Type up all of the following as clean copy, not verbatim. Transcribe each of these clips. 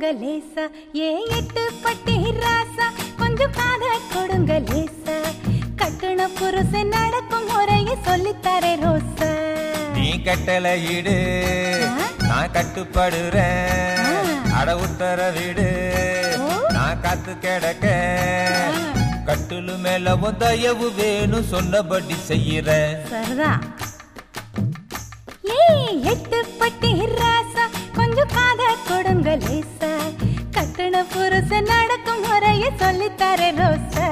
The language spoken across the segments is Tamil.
கொடுங்க லேசா, ஏன் எட்டு பட்டி ராசா கொஞ்சம் காத கொடுங்க லேசா, கட்டுன புருஷன் நடக்கும் முறையை சொல்லித்தரே ரோசா. நீ கட்டளை இடு, நான் கட்டுப்படுறேன், அட உத்தர விடு, நான் காத்து கிடக்க, கட்டுலு மேல தயவு வேணும் சொன்னபடி செய்யறேன். சரிதான். எட்டு பட்டி ராசா கொஞ்சம் காத கொடுங்க லேசா, கட்டுன புருஷன் நடக்கும் முறையை சொல்லித்தரே ரோசா.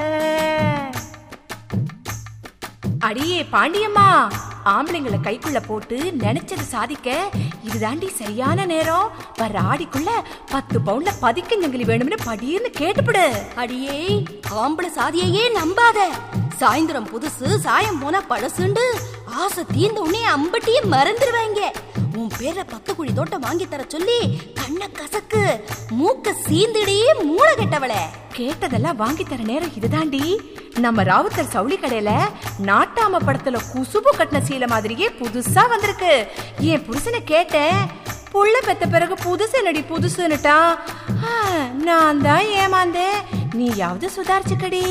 அடியே பாண்டியம்மா, ஆம்பளைங்களை கைக்குள்ள போட்டு நினைச்சது சாதிக்க இதுதாண்டி சரியான நேரம். வர ஆடிக்குள்ள 10 பவுண்ட்ல பதிக்கஞ்சங்கிலி வேணும்னு படின்னு கேட்டுப்படு. அடியே, ஆம்பளை சாதியையே நம்பாத. சாயந்தரம் புதுசு, சாயம் போனா பழசுண்டு ஆசை தீர்ந்த உடனே அம்பட்டியே மறந்துடுவாங்க. உன் பேர 10 குழி தோட்டம் வாங்கி தர சொல்லி கண்ண கசக்கு, மூக்க சீந்திடே மூளை கெட்டவளே. கேட்டதெல்லாம் வாங்கி தர நேரம் இதுதாண்டி. நம்ம ராவுத்தர் சவுளி கடையில நாட்டாம படத்துல குசுபு கட்டின சீலை மாதிரியே புதுசா வந்திருக்கு. என் புருஷனை கேட்டேன், புள்ள பெத்த பிறகு புதுசு நடி புதுசுன்னுட்டா. நான் தான் ஏமாந்தேன், நீயாவது சுதாரிச்சுக்கடி.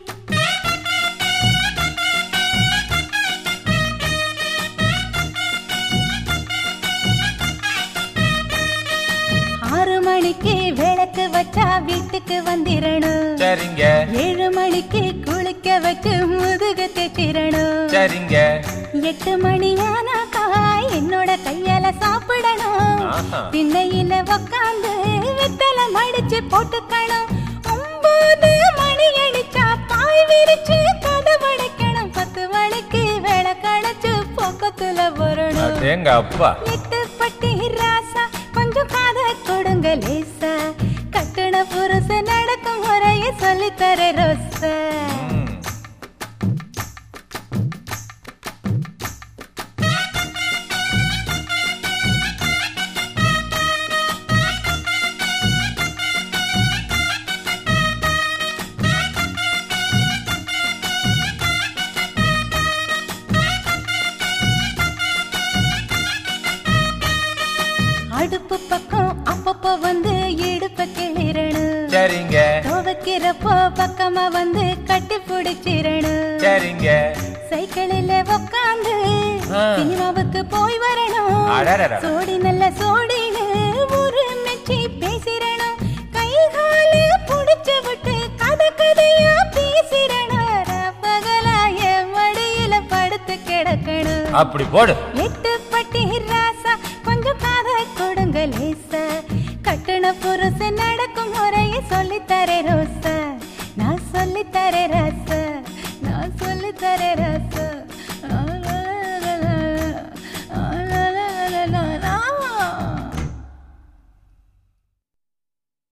மணிக்கு விளக்கு வச்சா வீட்டுக்கு வந்திரணும். சரிங்க. 7 மணிக்கு குளிக்க வச்சு முதுகு தேச்சிரணும். சரிங்க. 8 மணியானாக்கா என்னோட கையால சாப்பிடணும். திண்ணையில உக்காந்து வெத்தலை மடிச்சு போட்டுக்கணும். 9 மணி அடிச்சா பாய் விரிச்சு கதவடைக்கணும். 10 மணிக்கு விளக்கடைச்சு பக்கத்துல வரணும். எங்க அப்பா 8 பட்டி ராசா கொஞ்சம் காத கொடுங்க லேசா, கட்டுன புருஷன் நடக்கும் முறையை சொல்லித்தர ரோசா. அடுப்பு பக்கம் அப்பப்போ வந்து இடுப்ப கிளிரணும். சரிங்க. துவைக்கிறப்போ பக்கமா வந்து கட்டி பிடிச்சிரணும். சரிங்க. சைக்கிளில உக்காந்து சினிமாவுக்கு போய் வரணும். சோடி நல்ல சோடின்னு ஒரு மெச்சி பேசிரணும். கை கால புடிச்சு விட்டு கதையா பேசிரணும். பகலா என் மடியில படுத்து கிடக்கணும். அப்படி போடு. 8 பட்டி ராசா கொஞ்சம் காத கொடுங்க லேசா, கட்டுன புருஷன் நடக்கும் முறையை சொல்லித்தரே ரோசா. நான் சொல்லித்தரே ராசா, நான் சொல்லித்தரே